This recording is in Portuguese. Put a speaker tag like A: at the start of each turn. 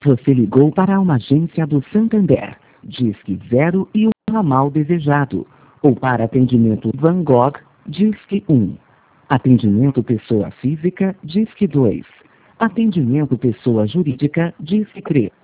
A: Você ligou para uma agência do Santander. Disque 0 e um ramal desejado. Ou para atendimento Van Gogh, Disque 1. Atendimento pessoa física, Disque 2. Atendimento pessoa jurídica, Disque 3.